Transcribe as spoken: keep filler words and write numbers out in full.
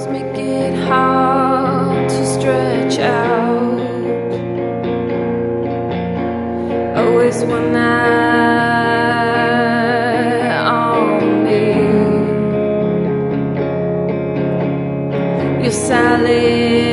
make it hard to stretch out. Always one eye on me. You're silent.